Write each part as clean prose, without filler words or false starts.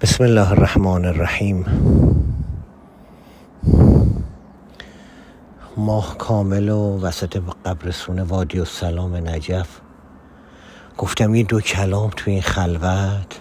بسم الله الرحمن الرحیم. ماه کامل و وسط قبرستون وادی السلام نجف گفتم یه دو کلام تو این خلوت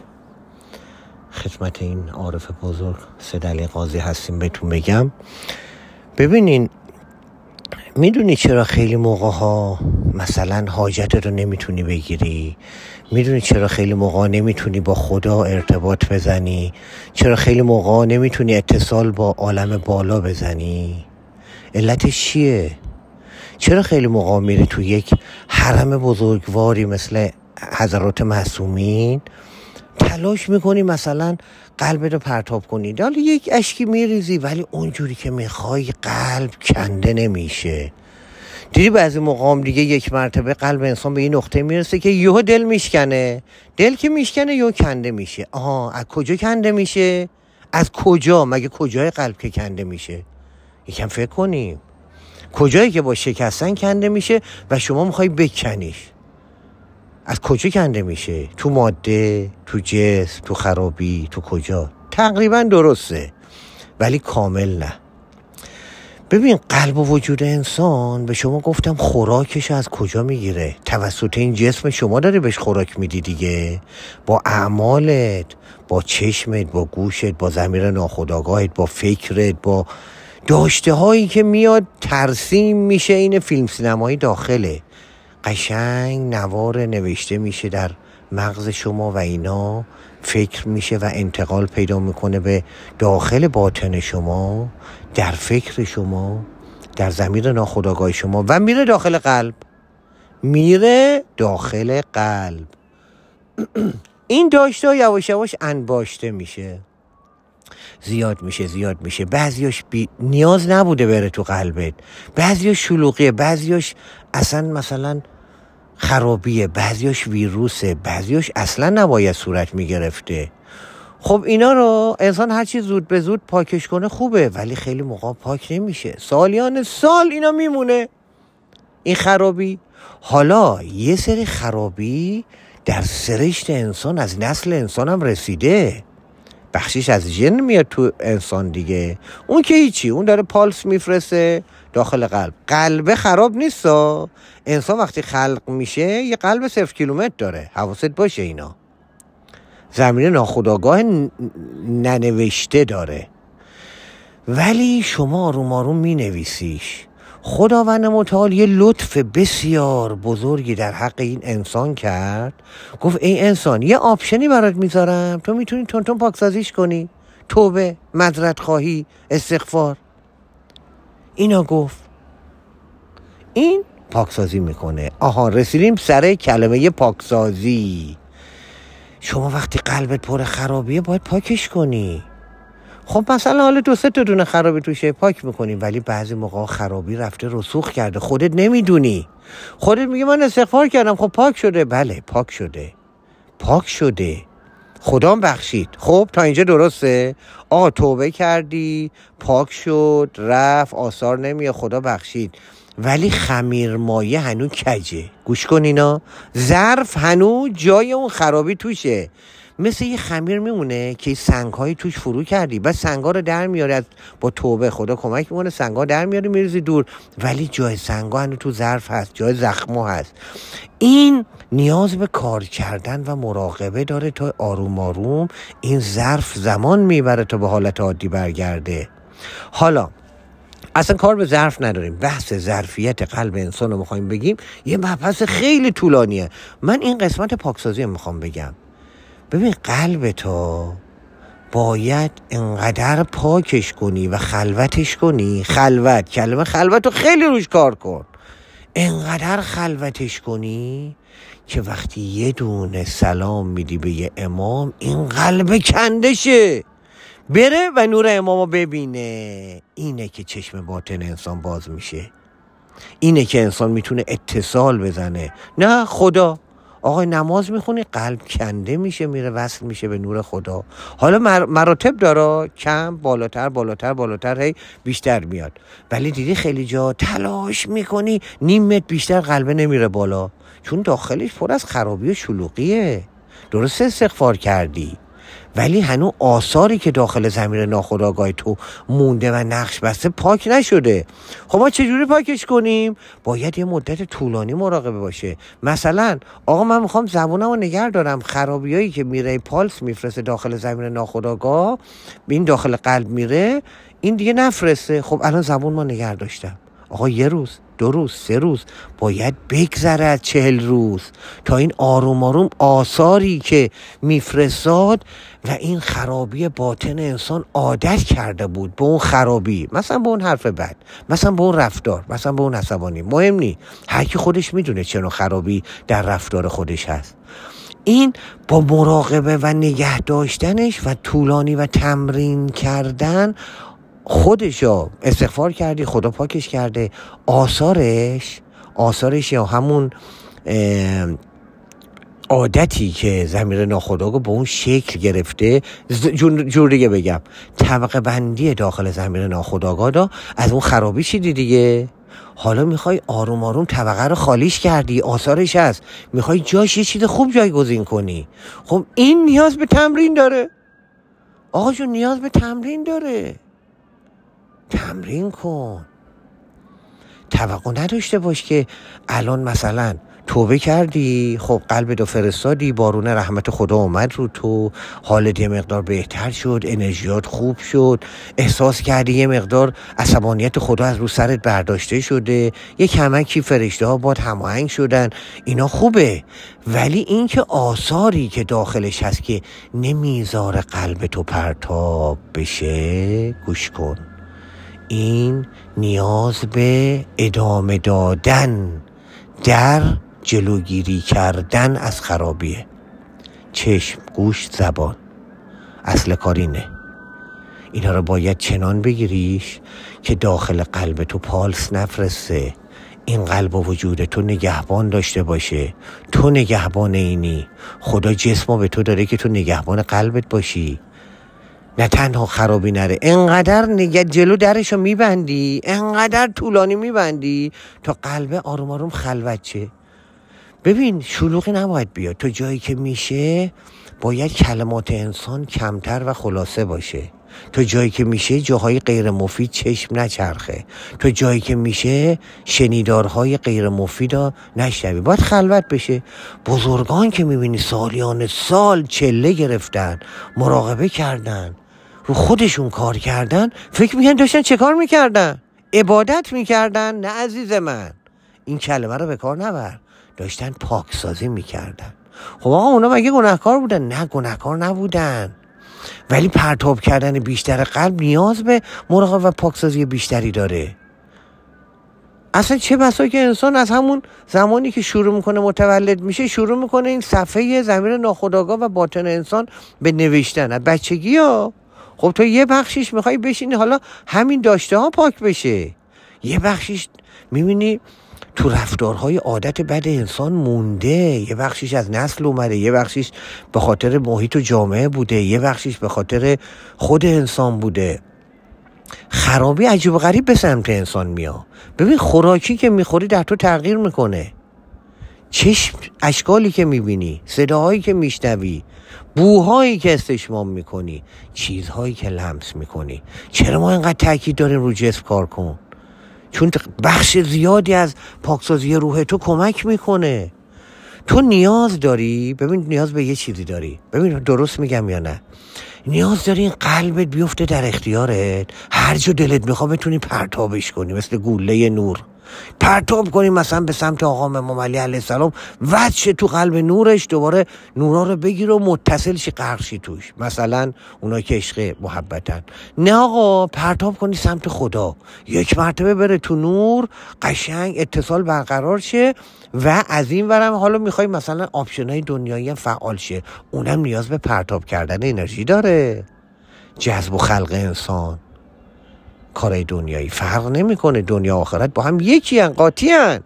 خدمت این عارف بزرگ سید علی قاضی هستیم بهتون بگم. ببینین، میدونی چرا خیلی موقع ها مثلا حاجت رو نمیتونی بگیری؟ میدونی چرا خیلی موقع نمیتونی با خدا ارتباط بزنی؟ چرا خیلی موقع نمیتونی اتصال با عالم بالا بزنی؟ علتش چیه؟ چرا خیلی موقع میری تو یک حرم بزرگواری مثل حضرات معصومین تلاش میکنی مثلا قلبت رو پرتاب کنی، حالا یک اشکی میریزی ولی اونجوری که میخوای قلب کنده نمیشه. دیدی بعضی مقام دیگه یک مرتبه قلب انسان به این نقطه میرسه که یهو دل میشکنه، دل که میشکنه یهو کنده میشه. از کجا کنده میشه؟ از کجا؟ مگه کجای قلب که کنده میشه؟ یکم فکر کنیم. کجایی که با شکستن کنده میشه و شما میخوای بکنیش؟ از کجا کنده میشه؟ تو ماده، تو جسم، تو خرابی، تو کجا؟ تقریبا درسته ولی کامل نه. ببین، قلب و وجود انسان به شما گفتم خوراکش از کجا میگیره؟ توسط این جسم شما داری بهش خوراک میدی دیگه، با اعمالت، با چشمت، با گوشت، با ضمیر ناخودآگاهت، با فکرت، با داشته هایی که میاد ترسیم میشه. این فیلم سینمایی داخله قشنگ نوار نوشته میشه در مغز شما و اینا فکر میشه و انتقال پیدا میکنه به داخل باطن شما، در فکر شما، در ضمیر ناخودآگاه شما و میره داخل قلب. میره داخل قلب. این داشته یواش یواش انباشته میشه، زیاد میشه. بعضیاش نیاز نبوده بره تو قلبت، بعضیاش شلوغیه، بعضیاش اصلا مثلا خرابیه، بعضیاش ویروسه، بعضیاش اصلا نباید صورت میگرفته. خب اینا رو انسان هرچی زود به زود پاکش کنه خوبه، ولی خیلی موقع پاک نمیشه، سالیان سال اینا میمونه این خرابی. حالا یه سری خرابی در سرشت انسان از نسل انسان هم رسیده، بخشیش از جن میاد تو انسان دیگه. اون که هیچی، اون داره پالس میفرسته داخل قلب. قلب خراب نیستا. انسان وقتی خلق میشه یه قلب 0 کیلومتر داره، حواست باشه اینا. ضمیر ناخودآگاه ننوشته داره، ولی شما آروم آروم مینویسیش. خداوند متعال یه لطف بسیار بزرگی در حق این انسان کرد. گفت ای انسان، یه آپشنی برات میذارم، تو میتونی تون پاکسازیش کنی. توبه، معذرت خواهی، استغفار. اینا گفت این پاکسازی میکنه. رسیدیم سر کلمه پاکسازی. شما وقتی قلبت پر خرابیه باید پاکش کنی. خب مثلا حالا 2-3 تا دونه خرابی توشه پاک میکنی، ولی بعضی موقع خرابی رفته رسوخ کرده، خودت نمیدونی. خودت میگه من استغفار کردم، خب پاک شده. بله پاک شده، خدا بخشید. خب تا اینجا درسته؟ توبه کردی، پاک شد، رفت، آثار نمیاد، خدا بخشید. ولی خمیر مایه هنو کجه. گوش کن اینا، ظرف هنو جای اون خرابی توشه، مثل یه خمیر میمونه که سنگ‌های توش فرو کردی، بعد سنگ‌ها رو در میاری، با توبه خدا کمک میکنه، سنگ‌ها در میاری میریزی دور، ولی جای سنگ‌ها هنو تو ظرف هست، جای زخم‌ها هست. این نیاز به کار کردن و مراقبه داره تا آروم آروم این ظرف زمان میبره تا به حالت عادی برگرده. حالا اصلا کار به ظرف نداریم، بحث ظرفیت قلب انسان رو میخوایم بگیم، یه مبحث خیلی طولانیه. من این قسمت پاکسازی رو میخوام بگم. ببین، قلب تو باید انقدر پاکش کنی و خلوتش کنی. کلمه خلوت رو خیلی روش کار کن. انقدر خلوتش کنی که وقتی یه دونه سلام میدی به یه امام، این قلب کنده شه، بره و نور امامو ببینه. اینه که چشم باطن انسان باز میشه، اینه که انسان میتونه اتصال بزنه. نه خدا، نماز میخونی قلب کنده میشه، میره وصل میشه به نور خدا. حالا مراتب داره، کم، بالاتر هی بیشتر میاد. ولی دیدی خیلی جا تلاش میکنی 0.5 متر بیشتر قلبه نمیره بالا، چون داخلش پر از خرابی و شلوغیه. درسته استغفار کردی ولی هنوز آثاری که داخل ضمیر ناخودآگاه تو مونده و نقش بسته پاک نشده. خب ما چجوری پاکش کنیم؟ باید یه مدت طولانی مراقبه باشه. مثلا آقا من میخوام زبونم رو نگه دارم، خرابیایی که میره پالس میفرسته داخل ضمیر ناخودآگاه، این داخل قلب میره، این دیگه نفرسته. خب الان زبون ما نگه داشتم. آقا 1 روز، 2 روز، 3 روز، باید بگذره از 40 روز تا این آروم آروم آثاری که میفرستاد و این خرابی باطن انسان عادت کرده بود به اون خرابی، مثلا به اون حرف بد، مثلا به اون رفتار، مثلا به اون عصبانی، مهم نی، هر کی خودش میدونه چه نوع خرابی در رفتار خودش هست. این با مراقبه و نگه داشتنش و طولانی و تمرین کردن خودشو استغفار کردی، خدا پاکش کرده، آثارش یا همون عادتی که ضمیر ناخودآگاه به اون شکل گرفته، جور دیگه بگم طبقه بندی داخل ضمیر ناخودآگاه از اون خرابی چیدی دیگه. حالا میخوای آروم آروم طبقه رو خالیش کردی، آثارش هست، میخوای جاش یه چیز خوب جایگزین کنی. خب این نیاز به تمرین داره آقا جون، نیاز به تمرین داره. تمرین کن. توقع نداشته باش که الان مثلا توبه کردی، خب قلبتو فرستادی، بارون رحمت خدا اومد رو تو، حالت یه مقدار بهتر شد، انرژیات خوب شد، احساس کردی یه مقدار عصبانیت خدا از رو سرت برداشته شده، یه کمکی فرشته ها باد هماهنگ شدن، اینا خوبه. ولی این که آثاری که داخلش هست که نمیذاره قلبتو پرتاب بشه، گوش کن، این نیاز به ادامه دادن در جلوگیری کردن از خرابیه. چشم، گوش، زبان، اصل کارینه. اینا رو باید چنان بگیریش که داخل قلب تو پالس نفرسته، این قلب و وجود تو نگهبان داشته باشه. تو نگهبان اینی، خدا جسمو به تو داره که تو نگهبان قلبت باشی، نه تنها خرابی نره. انقدر جلو درشو میبندی، انقدر طولانی میبندی تا قلب آروم آروم خلوت شه. ببین شلوغی نباید بیاد. تو جایی که میشه باید کلمات انسان کمتر و خلاصه باشه. تو جایی که میشه جاهای غیر مفید چشم نچرخه. تو جایی که میشه شنیدارهای غیر مفیدا نشنوی. باید خلوت بشه. بزرگان که میبینی سالیان سال چله گرفتن، مراقبه کردن، رو خودشون کار کردن، فکر میکنن داشتن چه کار میکردن؟ عبادت میکردن؟ نه عزیز من، این کلمه رو به کار نبر. داشتن پاکسازی میکردن. خب آقا اونا مگه گناهکار بودن؟ نه گناهکار نبودن، ولی پرتاب کردن بیشتر قلب نیاز به مراقبه و پاکسازی بیشتری داره. اصلا چه بسا که انسان از همون زمانی که شروع میکنه متولد میشه شروع میکنه این صفحه ضمیر ناخودآگاه و باطن انسان به نوشتن از بچگی ها. خب تو یه بخشیش میخوای بشینی حالا همین داشته ها پاک بشه، یه بخشیش میبینی تو رفتارهای عادت بد انسان مونده، یه بخشیش از نسل اومده، یه بخشیش به خاطر محیط و جامعه بوده، یه بخشیش به خاطر خود انسان بوده. خرابی عجیب و غریب به سمت انسان میاد. ببین خوراکی که میخوری در تو تغییر میکنه، چشم اشکالی که میبینی، صداهایی که میشنوی، بوهایی که استشمام میکنی، چیزهایی که لمس میکنی. چرا ما اینقدر تاکید داریم رو جسم کار کن؟ چون بخش زیادی از پاکسازی روح تو کمک میکنه. تو نیاز داری، ببین نیاز به یه چیزی داری، ببین درست میگم یا نه، نیاز داری این قلبت بیفته در اختیارت، هر جا دلت میخواد بتونی پرتابش کنی، مثل گوله نور پرتاب کنی، مثلا به سمت آقا امام علی علیه السلام، وجه تو قلب نورش، دوباره نورا رو بگیر و متصل شی، غرق شی توش. مثلا اونا که عشق محبتن، نه آقا پرتاب کنی سمت خدا، یک مرتبه بره تو نور، قشنگ اتصال برقرار شه. و از این ورم حالا میخوای مثلا آپشنای دنیایی فعال شه، اونم نیاز به پرتاب کردن انرژی داره. جذب و خلق انسان، کارای دنیایی فرق نمیکنه، دنیا و آخرت با هم یکی ان، قاطی ان.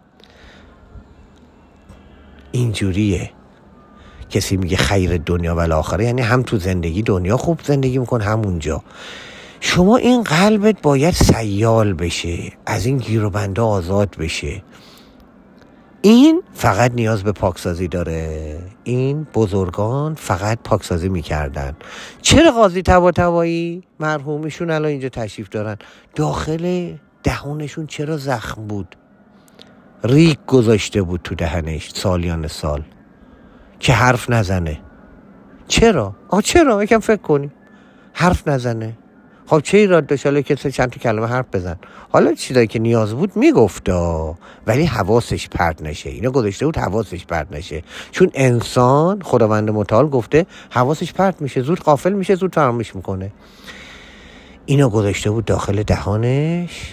اینجوریه. کسی میگه خیر دنیا و آخره، یعنی هم تو زندگی دنیا خوب زندگی میکن، هم اونجا. شما این قلبت باید سیال بشه، از این گیر و بنده آزاد بشه. این فقط نیاز به پاکسازی داره. این بزرگان فقط پاکسازی میکردن. چرا قاضی طباطبایی مرحومشون الان اینجا تشریف دارن، داخل دهانشون چرا زخم بود؟ ریگ گذاشته بود تو دهنش سالیان سال که حرف نزنه. چرا؟ چرا؟ یکم فکر کنی. حرف نزنه. خب چه ایراد داشت حالا کسی چند تا کلمه حرف بزن؟ حالا چیزایی که نیاز بود میگفتا، ولی حواسش پرت نشه. اینو گذاشته بود حواسش پرت نشه، چون انسان خداوند متعال گفته حواسش پرت میشه، زود غافل میشه، زود فراموش میکنه. اینو گذاشته بود داخل دهانش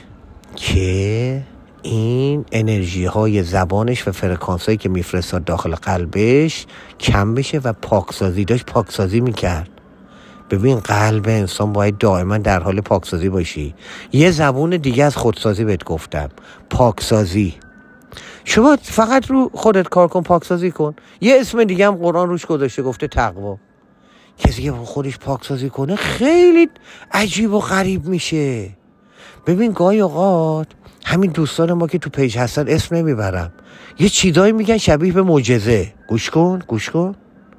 که این انرژی های زبانش و فرکانس هایی که میفرستاد داخل قلبش کم بشه و پاکسازی داشت، پاکسازی میکرد. ببین قلب انسان باید دائما در حال پاکسازی باشی. یه زبون دیگه از خودسازی بهت گفتم، پاکسازی. شما فقط رو خودت کار کن، پاکسازی کن. یه اسم دیگه هم قرآن روش گذاشته، گفته تقوا. کسی که خودش پاکسازی کنه خیلی عجیب و غریب میشه. ببین گاهی اوقات همین دوستان ما که تو پیج هستن، اسم نمیبرم، یه چیزایی میگن شبیه به معجزه. گوش کن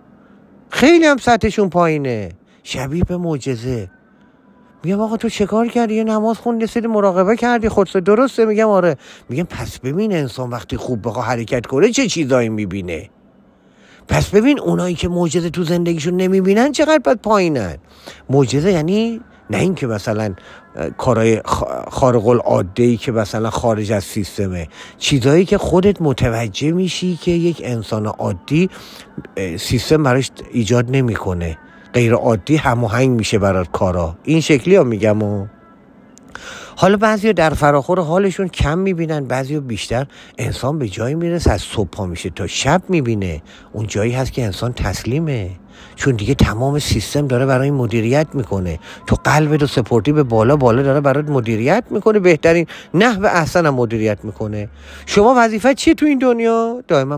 خیلی هم سطحشون پایینه، شبیه به معجزه. میگم آقا تو چه کار کردی؟ یه نماز خوندی، یه سری مراقبه کردی، خودت درسته؟ میگم آره. میگم پس ببین انسان وقتی خوب بخواد حرکت کنه چه چیزایی میبینه. پس ببین اونایی که معجزه تو زندگیشون نمیبینن چقدر بد پایینن. معجزه یعنی نه این که مثلا کارهای خارق العاده‌ای که مثلا خارج از سیستمه، چیزایی که خودت متوجه میشی که یک انسان عادی سیستم براش ایجاد نمیکنه، غیر عادی هماهنگ میشه برات کارا. این شکلی ها میگم. حالا بعضیا در فراخور حالشون کم میبینن، بعضیا بیشتر. انسان به جایی میرسه از صبح پا میشه تا شب میبینه. اون جایی هست که انسان تسلیمه، چون دیگه تمام سیستم داره برای مدیریت میکنه. تو قلبت و سپورتی به بالا داره برات مدیریت میکنه، بهترین نحو احسن هم مدیریت میکنه. شما وظیفه چیه تو این دنیا؟ دائما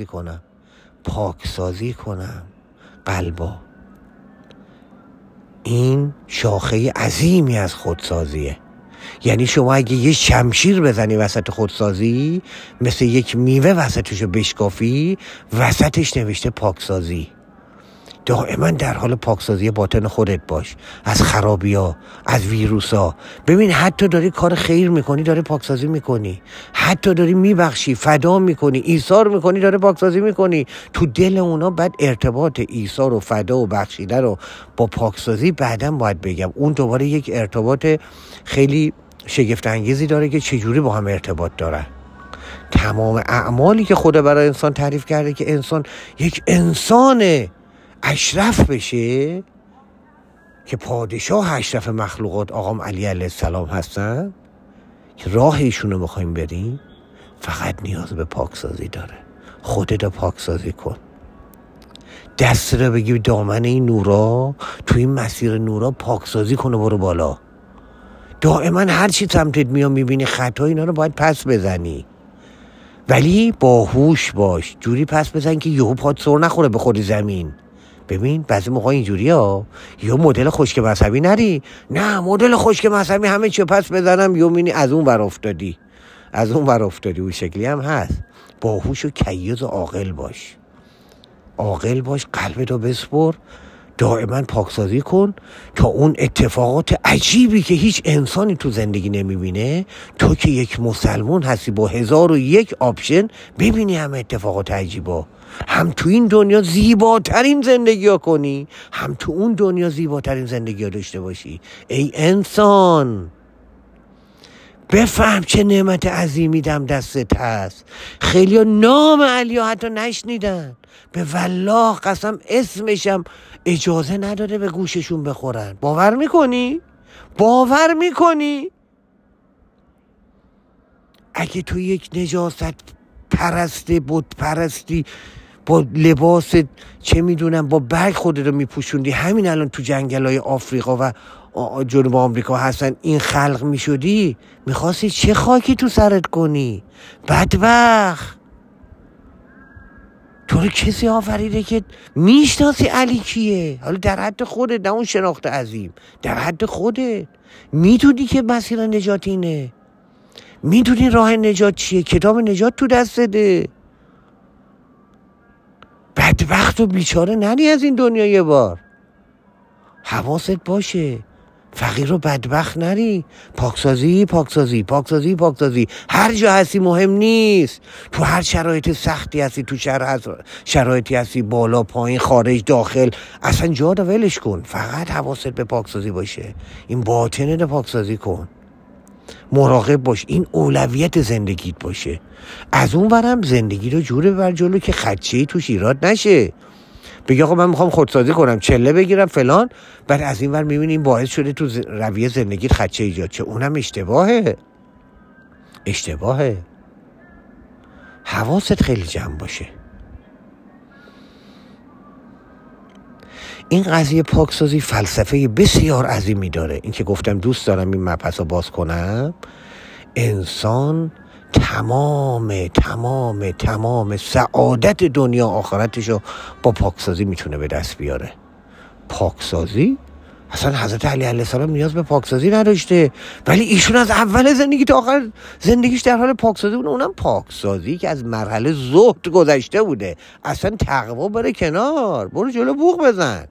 پاکسازی کنم قلبا. این شاخه عظیمی از خودسازیه. یعنی شما اگه یه شمشیر بزنی وسط خودسازی، مثل یک میوه وسطشو بشکافی، وسطش نوشته پاکسازی. دائما در حال پاکسازی باطن خودت باش، از خرابی‌ها، از ویروس‌ها. ببین حتی داری کار خیر میکنی، داره پاکسازی میکنی. حتی داری میبخشی، فدا میکنی، ایثار میکنی، داره پاکسازی میکنی. تو دل اونا بعد ارتباط ایثار و فدا و بخشیده رو با پاکسازی بعداً باید بگم، اون دوباره یک ارتباط خیلی شگفت انگیزی داره که چجوری با هم ارتباط داره. تمام اعمالی که خدا برای انسان تعریف کرده که انسان یک انسان اشرف بشه، که پادشاه اشرف مخلوقات آقام علی علیه السلام هستن، که راه ایشونو بخوایم بریم، فقط نیاز به پاکسازی داره. خودت رو پاکسازی کن، دست رو بگی دامن این نورا، تو این مسیر نورا پاکسازی کن و برو بالا. دائما هر چی سمتت میاد میبینی خطا، اینا رو باید پس بزنی، ولی باهوش باش. جوری پس بزن که یهو پات سر نخوره بخوری زمین. ببین بعضی موقع اینجوری ها، یا مدل خشک مذهبی نری، نه مدل خشک مذهبی همه چی پس بزنم، یا مینی از اون ور افتادی. اون شکلی هم هست. باهوش و کیوز و عاقل باش، قلبتو بسپر، دائما پاکسازی کن تا اون اتفاقات عجیبی که هیچ انسانی تو زندگی نمیبینه، تو که یک مسلمون هستی با 1001 آپشن، ببینی همه اتفاقات عجیبا. هم تو این دنیا زیباترین زندگی ها کنی، هم تو اون دنیا زیباترین زندگی ها داشته باشی. ای انسان بفهم چه نعمت عظیمی دم دستت هست. خیلی ها نام علی ها حتی نشنیدن، به والله قسم اسمشم اجازه نداده به گوششون بخورن. باور میکنی؟ اگه تو یک نجاست بت پرستی با لباس چه میدونم با برگ خودت رو میپوشوندی، همین الان تو جنگل‌های آفریقا و جنوب آمریکا هستن، این خلق میشدی، میخواستی چه خاکی تو سرت کنی؟ بدبخت. تو رو کسی آفریده که میشناسی علی کیه؟ حالا در حد خودت، نه اون شناخت عظیم، در حد خودت میدونی که مسیر نجات اینه. میدونی راه نجات چیه؟ کتاب نجات تو دستته. بدبخت و بیچاره نری از این دنیا یه بار. حواست باشه، فقیر و بدبخت نری. پاکسازی پاکسازی پاکسازی پاکسازی. هر جا هستی مهم نیست. تو هر شرایط سختی هستی، تو شرایطی هستی، بالا پایین خارج داخل، اصلا جا رو ولش کن. فقط حواست به پاکسازی باشه. این باطنه رو پاکسازی کن. مراقب باش، این اولویت زندگیت باشه. از اون برم زندگی رو جوره ببر جلو که خدشه‌ای توش ایراد نشه. بگی آقا من میخوام خودسازی کنم، چله بگیرم فلان، بعد از این ور میبینی این باعث شده تو رویه زندگیت خدشه ایجاد شه. اونم اشتباهه. حواست خیلی جمع باشه. این قضیه پاکسازی فلسفه بسیار عظیمی داره. این که گفتم دوست دارم این مبحث رو باز کنم. انسان تمام سعادت دنیا آخرتشو با پاکسازی میتونه به دست بیاره. پاکسازی اصلا حضرت علی علیه السلام نیاز به پاکسازی نداشته، ولی ایشون از اول زندگی تا آخر زندگیش در حال پاکسازی بوده. اونم پاکسازی که از مرحله زهد گذشته بوده. اصلا تقوا بره کنار، برو جلو بوق بزن.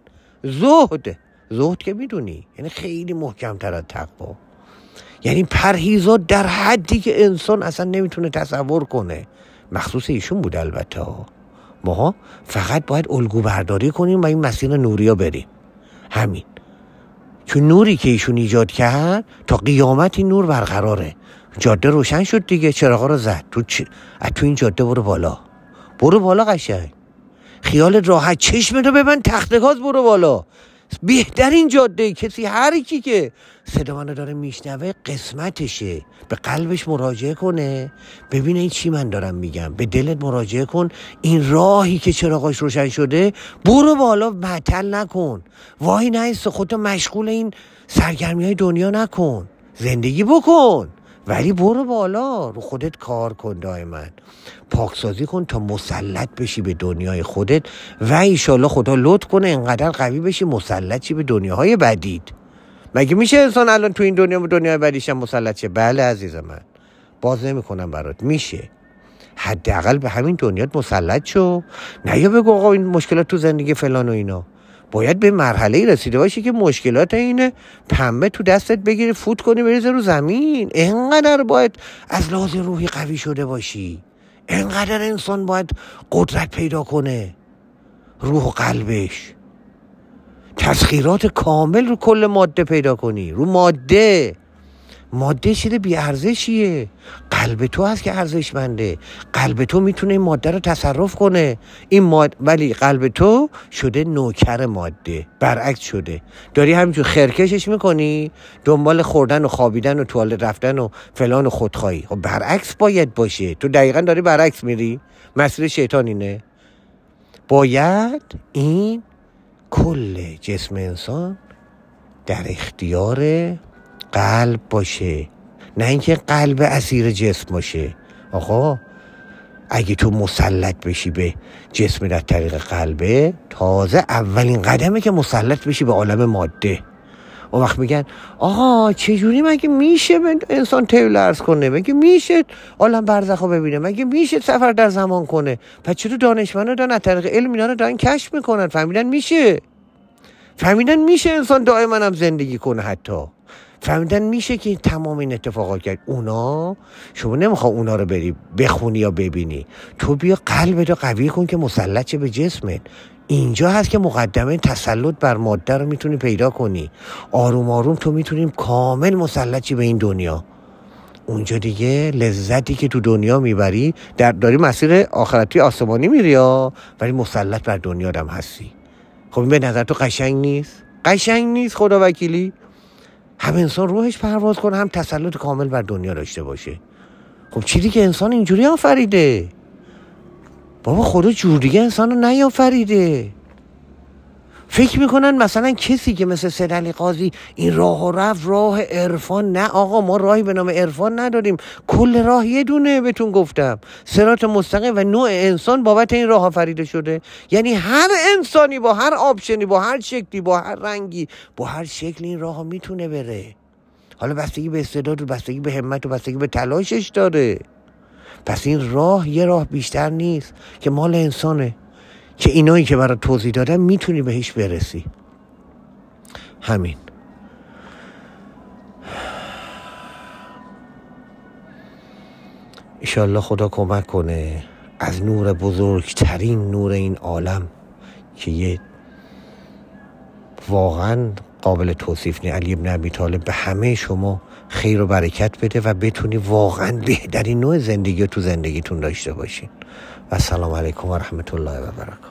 زهد که میدونی یعنی خیلی محکم تر از تقوا، یعنی پرهیزات در حدی که انسان اصلا نمیتونه تصور کنه. مخصوص ایشون بود البته. ما فقط باید الگو برداری کنیم و این مسیر نوریا بریم. همین. چون نوری که ایشون ایجاد کرد تا قیامت این نور برقراره. جاده روشن شد دیگه، چراغا رو زد. تو این جاده برو بالا قشنگ. خیالت راحت، چشمت رو ببند، تخت گاز برو بالا. بهترین جاده. کسی هر کی که صدا منو داره میشنوه قسمتشه به قلبش مراجعه کنه، ببینه این چی من دارم میگم. به دلت مراجعه کن. این راهی که چراغاش روشن شده برو بالا، معطل نکن. وای نایست، خودتو مشغول این سرگرمی های دنیا نکن. زندگی بکن ولی برو بالا. رو خودت کار کن. دائما پاکسازی کن تا مسلط بشی به دنیای خودت و ایشالله خدا لطف کنه اینقدر قوی بشی مسلط شی به دنیاهای بعدید. مگه میشه انسان الان تو این دنیا و دنیای بعدیش هم مسلط شه؟ بله عزیز من، باز نمیکنم برات. میشه. حداقل به همین دنیات مسلط شو. نه یا بگو آقا این مشکلات تو زندگی فلان و اینا. باید به مرحله رسیده باشی که مشکلات اینه پنبه تو دستت بگیری، فوت کنی، بریزی رو زمین. اینقدر باید از لحاظ روحی قوی شده باشی. اینقدر انسان باید قدرت پیدا کنه، روح و قلبش. تسخیرات کامل رو کل ماده پیدا کنی. رو ماده چیز بی ارزشیه. قلب تو هست که ارزشمنده. قلب تو میتونه این ماده رو تصرف کنه. ولی قلب تو شده نوکر ماده. برعکس شده. داری همینجور خرکشش میکنی، دنبال خوردن و خوابیدن و توالت رفتن و فلان و خودخواهی. خب برعکس باید باشه. تو دقیقاً داری برعکس میری. مسیر شیطان اینه. باید این کل جسم انسان در اختیار قلب باشه، نه اینکه قلب اسیر جسم باشه. آقا اگه تو مسلط بشی به جسم در طریق قلبه، تازه اولین قدمه که مسلط بشی به عالم ماده. اون وقت میگن آقا چجوری مگه میشه انسان طیل عرض کنه؟ مگه میشه عالم برزخو ببینه؟ مگه میشه سفر در زمان کنه؟ پس چرا دانشمندا دارن از طریق علم اینا رو دارن کشف میکنن؟ فهمیدن میشه انسان دائما هم زندگی کنه. حتی فهمیدن میشه که تمام این اتفاقات کرد. شما نمیخوای اونا رو بری بخونی یا ببینی. تو بیا قلبتو قوی کن که مسلط شه به جسمت. اینجا هست که مقدمه تسلط بر ماده رو میتونی پیدا کنی. آروم آروم تو میتونی کامل مسلط شی به این دنیا. اونجا دیگه لذتی که تو دنیا میبری داری مسیر آخرتی آسمانی میری ولی مسلط بر دنیا هم هستی. خب این به نظر تو قشنگ نیست خدا وکیلی؟ هم انسان روحش پرواز کنه، هم تسلط کامل بر دنیا داشته باشه. خب چی دیگه انسان اینجوری آفریده؟ بابا خدا جور دیگه انسان رو نیافریده. فکر میکنن مثلا کسی که مثل سید علی قاضی این راه رفت راه عرفان. نه آقا، ما راهی به نام عرفان نداریم. کل راه یه دونه بهتون گفتم، صراط مستقیم، و نوع انسان بابت این راه آفریده شده. یعنی هر انسانی با هر آپشنی، با هر شکلی، با هر رنگی، با هر شکلی این راه میتونه بره. حالا بستگی به استعداد و بستگی به همت و بستگی به تلاشش داره. پس این راه یه راه بیشتر نیست که مال انسانه که اینایی که برای توضیح دادم میتونی بهش برسی. همین. انشالله خدا کمک کنه از نور بزرگترین نور این عالم که یه واقعا قابل توصیف نیست، علی ابن ابی طالب، به همه شما خیر و برکت بده و بتونی واقعا بهترین نوع زندگی رو تو زندگیتون داشته باشین. و السلام علیکم و رحمت الله و برکاته.